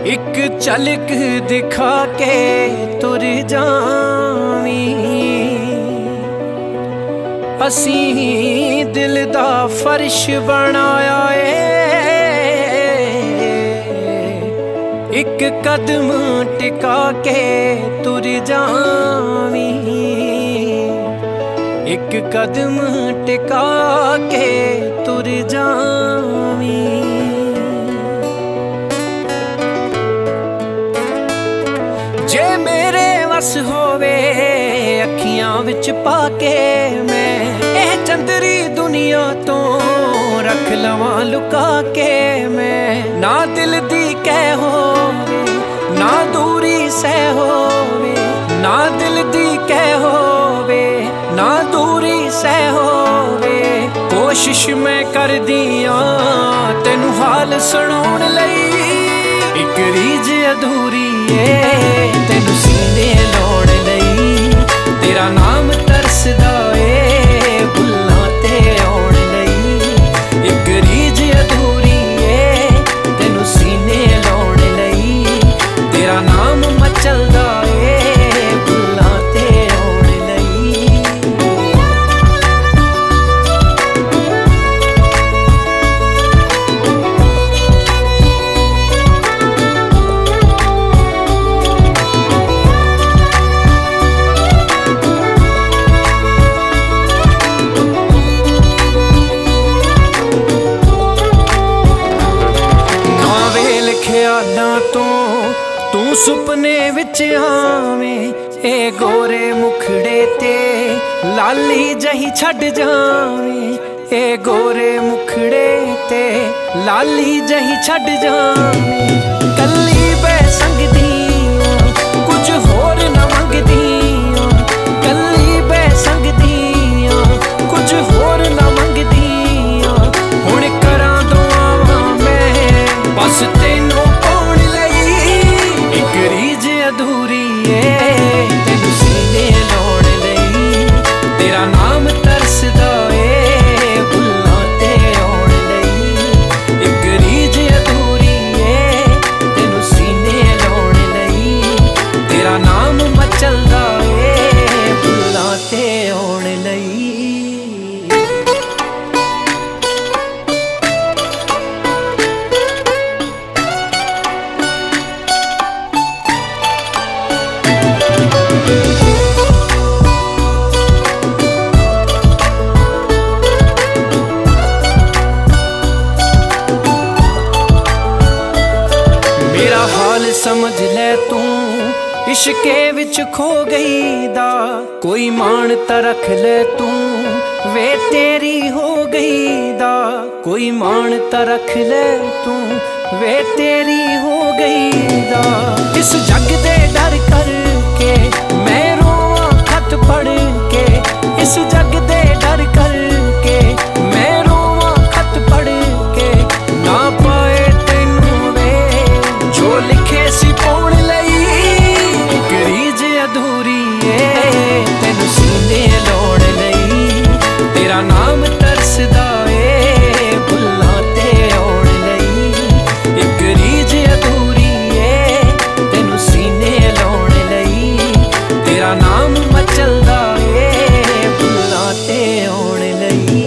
एक झलक दिखा के तुर जावी, असी दिल दा फर्श बनाया एक कदम टिका के तुर जावी, एक कदम टिका के तुर जावी। जे मेरे वस होवे अखियां विच पाके मैं एह चंदरी दुनिया तो रख लवां लुका के मैं। ना दिल दी कह होवे ना दूरी सह होवे, ना दिल दी कह होवे ना दूरी सह होवे। कोशिश मैं कर दिया तेनू हाल सुनाउण लई, एक रीज अधूरी है तेनू सीने लाउण लई। तेरा नाम तरसदा ए भुल्लां ते आउण लई, एक रीज अधूरी है तेनू सीने लाउण लई। तेरा नाम मचलदा ए भुल्लां ते आउण लई। ख्यालां तो तू सुपने विच आवें, ए गोरे मुखड़े ते लाली जही छड़ जावें। ए गोरे मुखड़े ते लाली जही छड़ जावें। कल्ली बै संगदी कुछ होर न मंगदी, कल्ली बै संगदी कुछ होर न मंगदी। हुण करां दुआवां मैं बस तेनू पाउण लई, एक रीज अधूरी है तेनू सीने लाउण लई। तेरा नाम तरसदा ए भुल्लां ते आउण लई, एक रीज अधूरी है तेनू सीने लाउण लई। तेरा नाम मचलदा ए भुल्लां ते आउण लई। मेरा हाल समझ ले तू इश्के विच खो गई दा, कोई मान त रख ले तू वे तेरी हो गई दा। कोई मान त रख ले तू वे तेरी हो गई दा। इस जग दे डर करके मैं रोवां खत पढ़ के, इस जग दे डर करके मैं रोवां खत पढ़ के। ना पाए तेनू वे जो लिखे सी पाउण लई, एक रीज अधूरी है तेनू सीने लाउण लई। तेरा नाम तरसदा ए भुल्लां ते आउण लई, एक रीज अधूरी है तेनू सीने लाउण लई। तेरा नाम मचलदा ए भुल्लां ते आउण लई।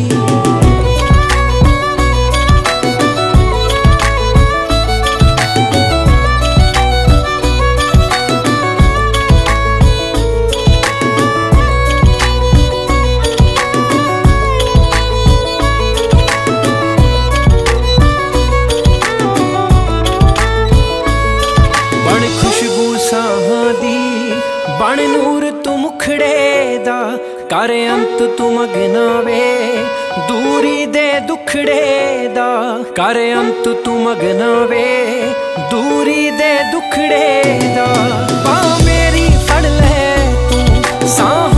बण खुशबू साहां दी बण नूर तू मुखड़े दा, कर अंत तू मगना वे दूरी दे दुखड़े दा। कर अंत तू मगना वे दूरी दे दुखड़े दा। बांह मेरी फड़ ले तू सां